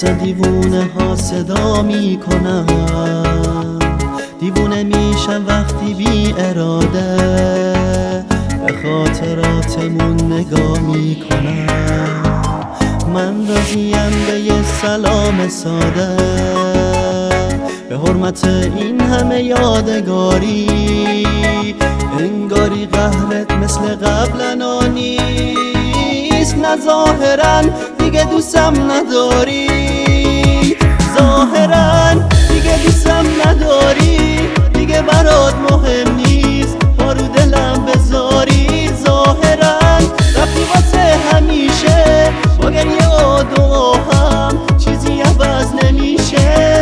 واسه دیوونه ها صدا میکنم، دیوونه میشم وقتی بی اراده به خاطراتمون نگاه میکنم. من راضیم به یه سلام ساده به حرمت این همه یادگاری، انگاری قهرت مثل قبلا نیست، نه ظاهرا دیگه دوستم نداری، ظاهرا دیگه دوستم نداری، دیگه برات مهم نیست با رو دلم بذاری، ظاهرا رفتی واسه همیشه با گریه و دعا هم چیزی عوض نمیشه.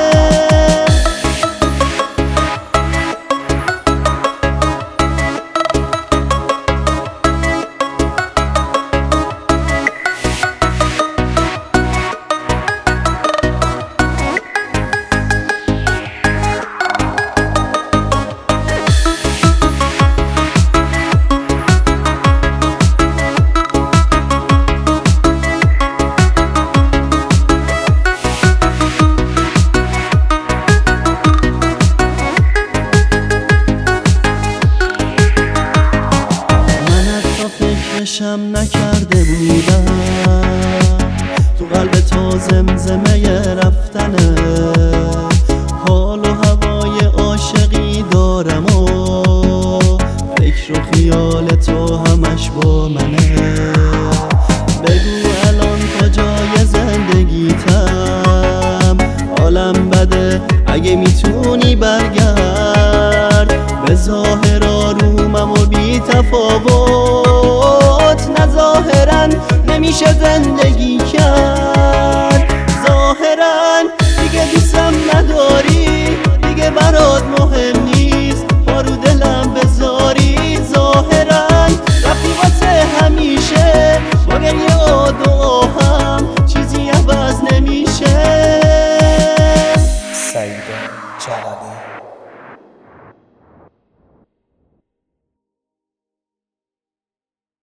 فکرشم نکرده بودم تو قلب تو زمزمه رفتنه، حال و هوای عاشقی دارم و فکر و خیال تو همش با منه. بگو الان کجای زندگیتم، حالم بده اگه میتونی برگرد، به ظاهر آرومم و بی تفاوت، نه ظاهرا نمیشه زندگی کرد، ظاهرا دیگه دوستم نداری، دیگه برات مهم نیست با رو دلم بذاری، ظاهرا رفتی واسه همیشه با گریه و دعا هم چیزی عوض نمیشه. سعید جلالی